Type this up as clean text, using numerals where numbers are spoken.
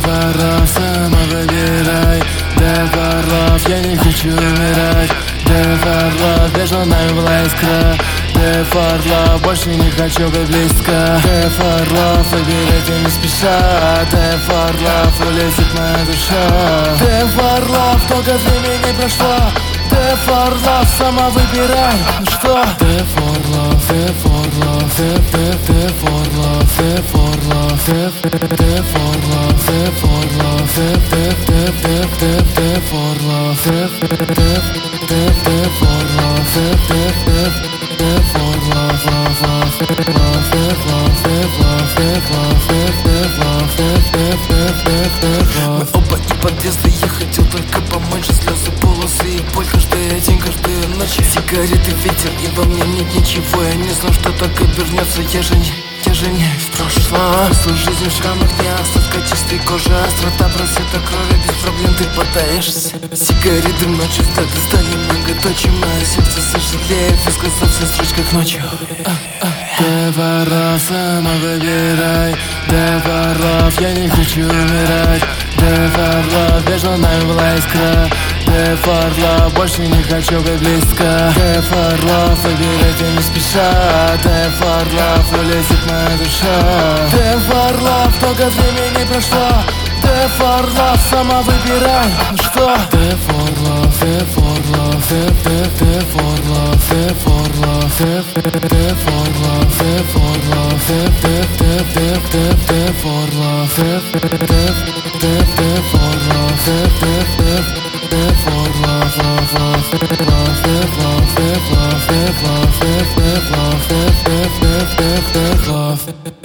for сама выбирай. Dead for love, я не хочу умирать. Dead for love, между нами была искра. Dead for love, больше не хочу быть близко. Dead for love, выбирайте не спеша. Dead for love, улетит моя душа. Dead for love, только времени прошло. Dead for love, сама выбирай. Ну что? Dead for love, dead for love, dead for love, dead for love, dead for love, dead for love, dead for love, dead for love, dead for love, мы оба и подъезды, я хотел только помочь. Слезы, полосы и боль каждый день, каждую ночь. Сигареты, ветер, и во мне нет ничего. Я не знал, что так обернется. Я же не в прошлом. Свою жизнь в шрамах, не остатка чистой кожи. Острота просвета крови, без проблем ты пытаешься. Сигареты в ночи, взгляды стали многоточие. Мое сердце сожалеет, высказался в строчках ночью. Dead for love, сама выбирай. Dead for love, я не хочу умирать. Dead for love, между нами была искра. Dead for love, больше не хочу быть близко. Dead for love, выбирайте не спеша. Dead for love, улетит моя душа. Dead for love, только времени прошло. Dead for love, сама выбирай. Ну что? Dead for love, dead for love, dead for love, dead for love, dead for love, dead for love, dead for love, dead for love, dead for love, love, love, love, love, love, love, love, love, love, love, love, love, love, love.